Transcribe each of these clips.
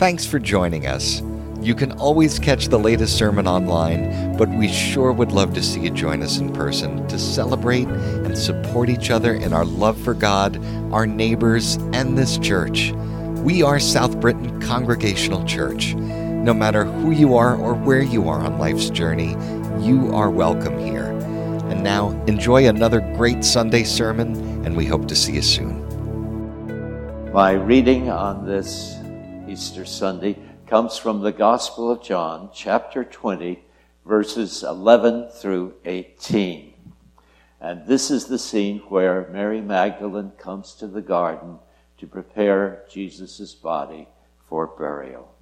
Thanks for joining us. You can always catch the latest sermon online, but we sure would love to see you join us in person to celebrate and support each other in our love for God, our neighbors, and this church. We are South Britain Congregational Church. No matter who you are or where you are on life's journey, you are welcome here. And now, enjoy another great Sunday sermon, and we hope to see you soon. My reading on this Easter Sunday comes from the Gospel of John, chapter 20, verses 11 through 18. And this is the scene where Mary Magdalene comes to the garden to prepare Jesus' body for burial.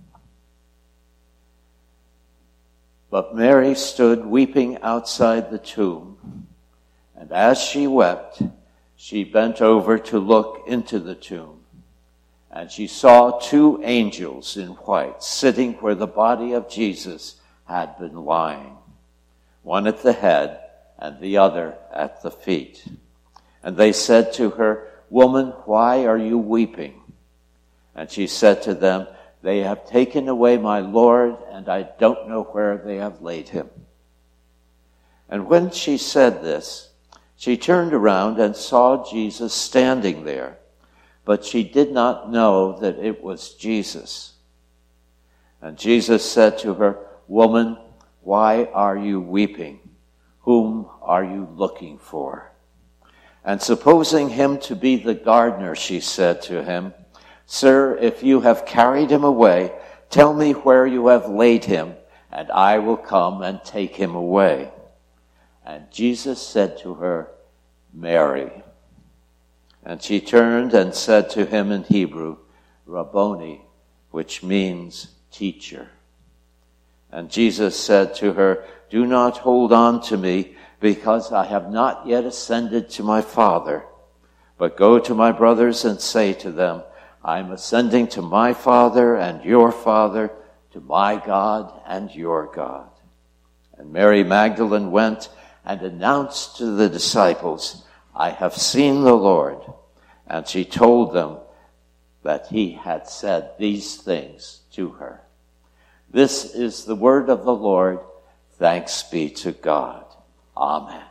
But Mary stood weeping outside the tomb, and as she wept, she bent over to look into the tomb. And she saw two angels in white sitting where the body of Jesus had been lying, one at the head and the other at the feet. And they said to her, "Woman, why are you weeping?" And she said to them, "They have taken away my Lord, and I don't know where they have laid him." And when she said this, she turned around and saw Jesus standing there. But she did not know that it was Jesus. And Jesus said to her, "Woman, why are you weeping? Whom are you looking for?" And supposing him to be the gardener, she said to him, "Sir, if you have carried him away, tell me where you have laid him, and I will come and take him away." And Jesus said to her, "Mary." And she turned and said to him in Hebrew, "Rabboni," which means teacher. And Jesus said to her, "Do not hold on to me, because I have not yet ascended to my Father. But go to my brothers and say to them, I am ascending to my Father and your Father, to my God and your God." And Mary Magdalene went and announced to the disciples, "I have seen the Lord." And she told them that he had said these things to her. This is the word of the Lord. Thanks be to God. Amen.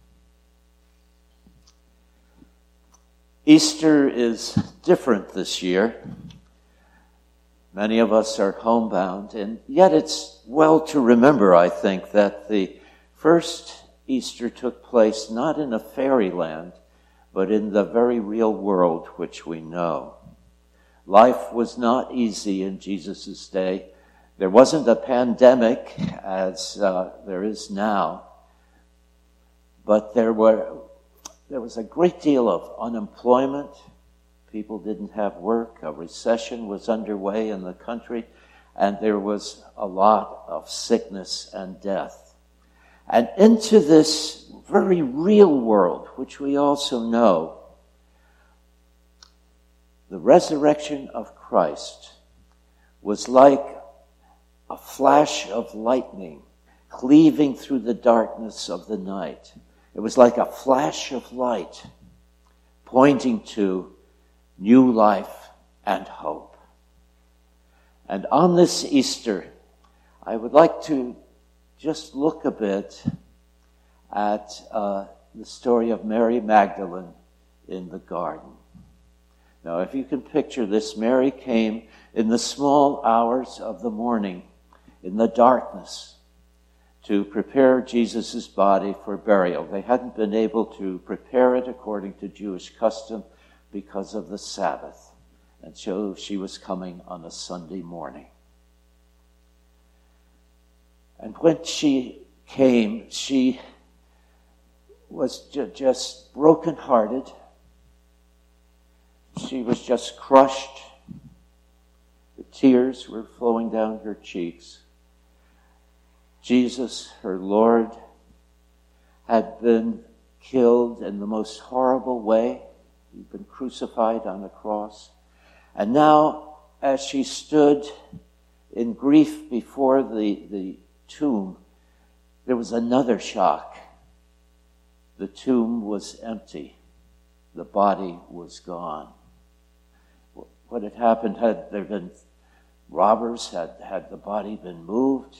Easter is different this year. Many of us are homebound, and yet it's well to remember, I think, that the first Easter took place not in a fairyland, but in the very real world which we know. Life was not easy in Jesus' day. There wasn't a pandemic as there is now, but there was a great deal of unemployment. People didn't have work. A recession was underway in the country, and there was a lot of sickness and death. And into this very real world, which we also know, the resurrection of Christ was like a flash of lightning cleaving through the darkness of the night. It was like a flash of light pointing to new life and hope. And on this Easter, I would like to just look a bit at the story of Mary Magdalene in the garden. Now, if you can picture this, Mary came in the small hours of the morning, in the darkness, to prepare Jesus' body for burial. They hadn't been able to prepare it according to Jewish custom because of the Sabbath. And so she was coming on a Sunday morning. And when she came, she was just brokenhearted. She was just crushed. The tears were flowing down her cheeks. Jesus, her Lord, had been killed in the most horrible way. He'd been crucified on a cross. And now, as she stood in grief before the tomb, there was another shock. The tomb was empty. The body was gone. What had happened, had there been robbers had the body been moved.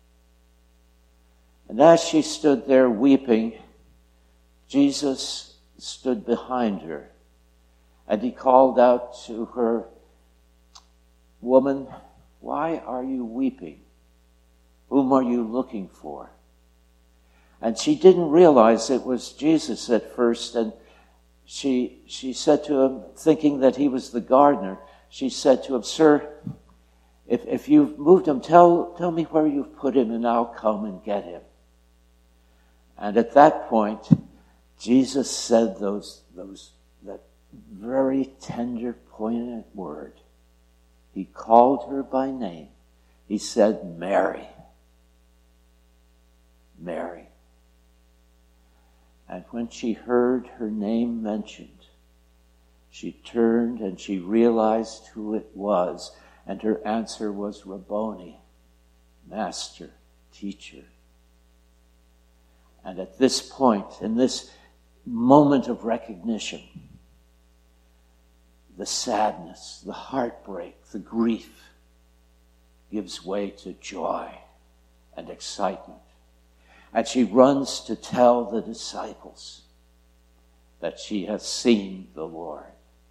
And as she stood there weeping, Jesus stood behind her, and he called out to her, "Woman, why are you weeping? Whom are you looking for?" And she didn't realize it was Jesus at first, and she said to him, thinking that he was the gardener, she said to him, "Sir, if you've moved him, tell me where you've put him, and I'll come and get him." And at that point, Jesus said that very tender, poignant word. He called her by name. He said, "Mary, Mary." And when she heard her name mentioned, she turned and she realized who it was, and her answer was Rabboni, Master, Teacher. And at this point, in this moment of recognition, the sadness, the heartbreak, the grief gives way to joy and excitement. And she runs to tell the disciples that she has seen the Lord.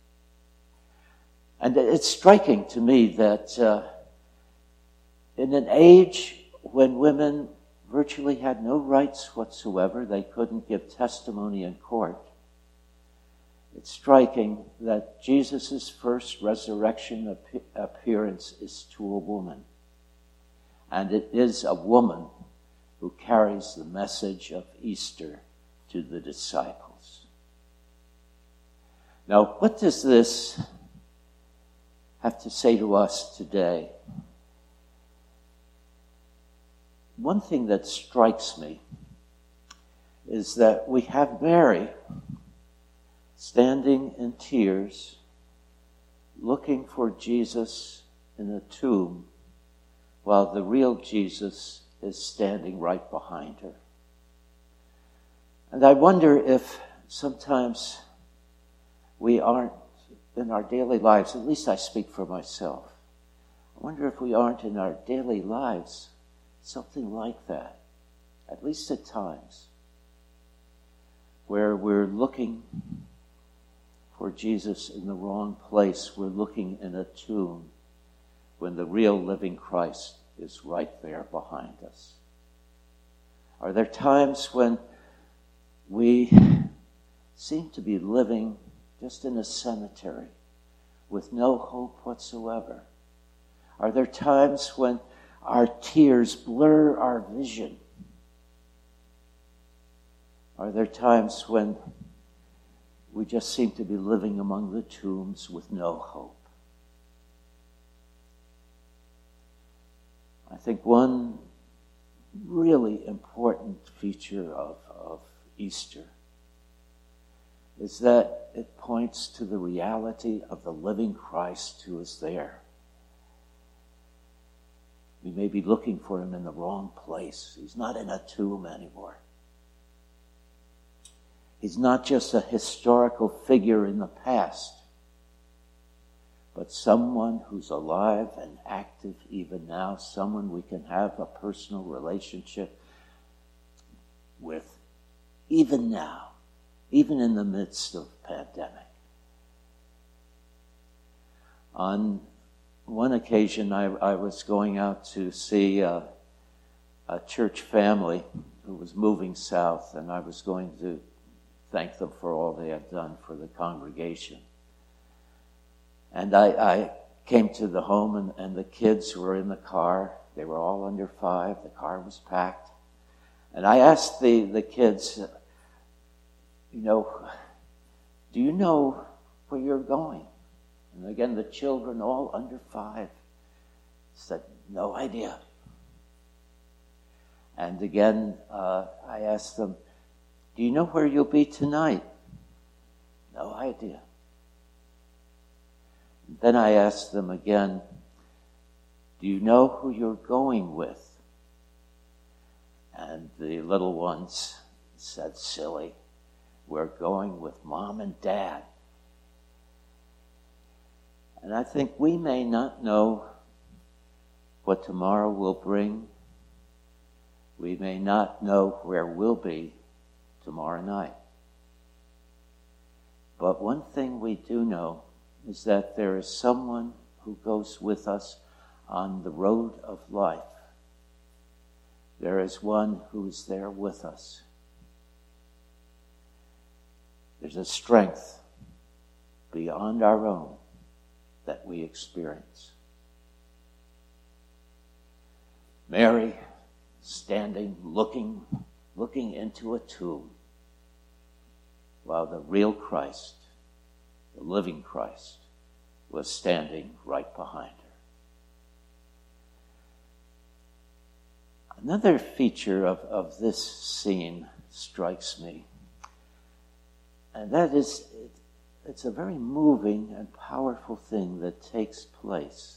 And it's striking to me that in an age when women virtually had no rights whatsoever, they couldn't give testimony in court, it's striking that Jesus' first resurrection appearance is to a woman. And it is a woman who carries the message of Easter to the disciples. Now, what does this have to say to us today? One thing that strikes me is that we have Mary standing in tears, looking for Jesus in a tomb, while the real Jesus is standing right behind her. And I wonder if sometimes we aren't, in our daily lives, at least I speak for myself, I wonder if we aren't in our daily lives something like that, at least at times, where we're looking for Jesus in the wrong place. We're looking in a tomb when the real living Christ is right there behind us. Are there times when we seem to be living just in a cemetery with no hope whatsoever? Are there times when our tears blur our vision? Are there times when we just seem to be living among the tombs with no hope? I think one really important feature of Easter is that it points to the reality of the living Christ who is there. We may be looking for him in the wrong place. He's not in a tomb anymore. He's not just a historical figure in the past, but someone who's alive and active even now, someone we can have a personal relationship with even now, even in the midst of pandemic. On one occasion, I was going out to see a church family who was moving south, and I was going to thank them for all they had done for the congregation. And I came to the home, and the kids were in the car. They were all under 5. The car was packed. And I asked the kids, do you know where you're going? And again, the children, all under 5, said, no idea. And again, I asked them, do you know where you'll be tonight? No idea. Then I asked them again, do you know who you're going with? And the little ones said, silly, we're going with Mom and Dad. And I think we may not know what tomorrow will bring. We may not know where we'll be tomorrow night. But one thing we do know is that there is someone who goes with us on the road of life. There is one who is there with us. There's a strength beyond our own that we experience. Mary, standing, looking into a tomb, while the real Christ, the living Christ, was standing right behind her. Another feature of this scene strikes me, and that is it's a very moving and powerful thing that takes place.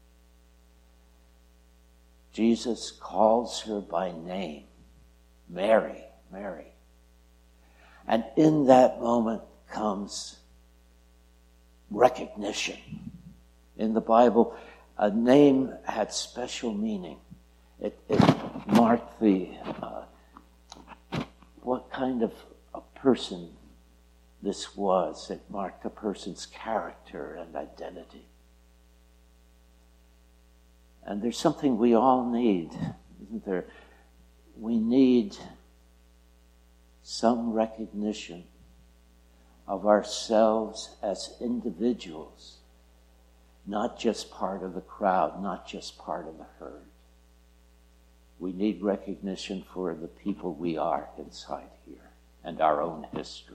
Jesus calls her by name, Mary, Mary. And in that moment comes recognition. In the Bible, a name had special meaning. It marked what kind of a person this was. It marked a person's character and identity. And there's something we all need, isn't there? We need some recognition of ourselves as individuals, not just part of the crowd, not just part of the herd. We need recognition for the people we are inside here and our own history.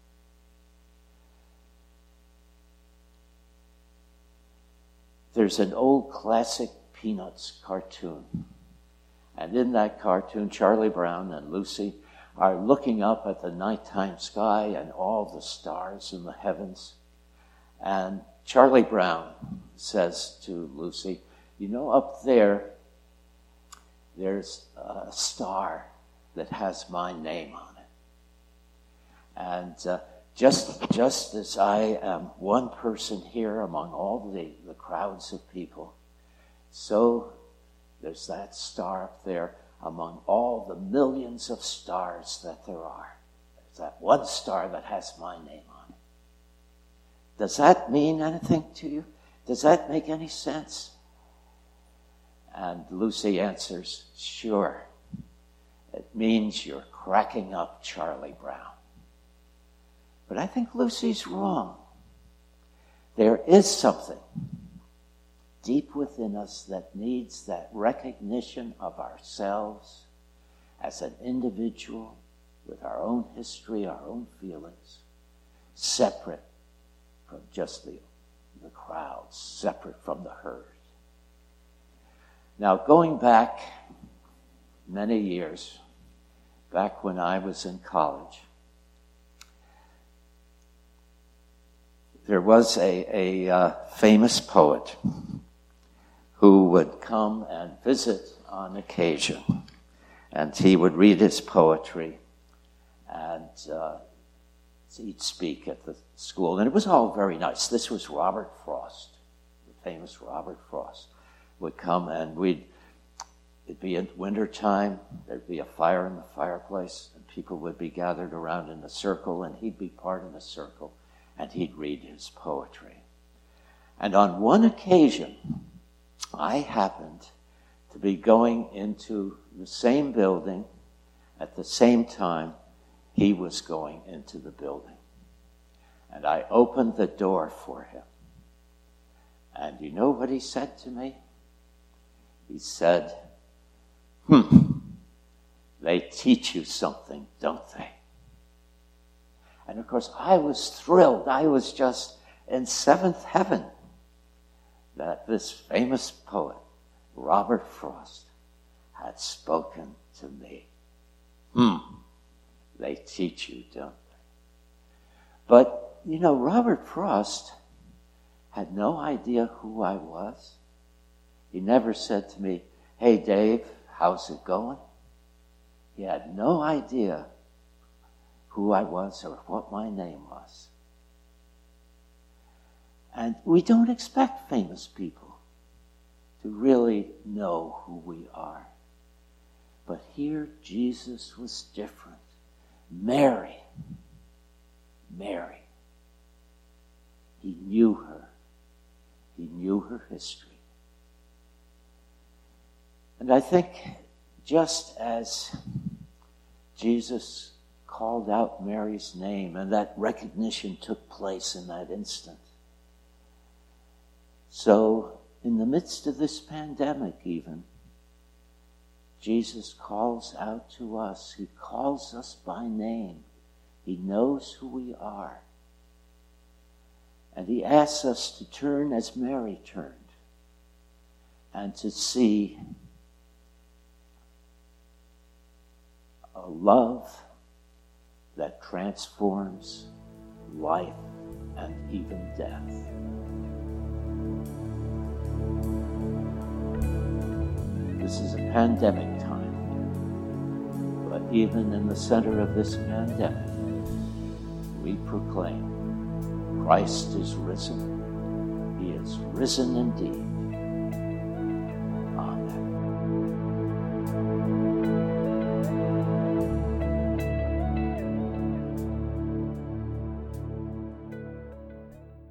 There's an old classic Peanuts cartoon. And in that cartoon, Charlie Brown and Lucy are looking up at the nighttime sky and all the stars in the heavens. And Charlie Brown says to Lucy, you know, up there, there's a star that has my name on it. And just as I am one person here among all the crowds of people, so there's that star up there among all the millions of stars that there are. There's that one star that has my name on it. Does that mean anything to you? Does that make any sense? And Lucy answers, sure. It means you're cracking up Charlie Brown. But I think Lucy's wrong. There is something deep within us that needs that recognition of ourselves as an individual with our own history, our own feelings, separate from just the crowd, separate from the herd. Now, going back many years, back when I was in college, there was a famous poet who would come and visit on occasion. And he would read his poetry, and he'd speak at the school. And it was all very nice. This was Robert Frost, the famous Robert Frost, would come, and it'd be in wintertime. There'd be a fire in the fireplace, and people would be gathered around in a circle, and he'd be part of the circle, and he'd read his poetry. And on one occasion, I happened to be going into the same building at the same time he was going into the building. And I opened the door for him. And you know what he said to me? He said, they teach you something, don't they? And of course, I was thrilled. I was just in seventh heaven that this famous poet, Robert Frost, had spoken to me. They teach you, don't they? But, you know, Robert Frost had no idea who I was. He never said to me, hey, Dave, how's it going? He had no idea who I was or what my name was. And we don't expect famous people to really know who we are. But here Jesus was different. Mary. He knew her. He knew her history. And I think just as Jesus called out Mary's name and that recognition took place in that instant, so in the midst of this pandemic even, Jesus calls out to us. He calls us by name. He knows who we are. And he asks us to turn as Mary turned and to see a love that transforms life and even death. This is a pandemic time, but even in the center of this pandemic, we proclaim Christ is risen. He is risen indeed.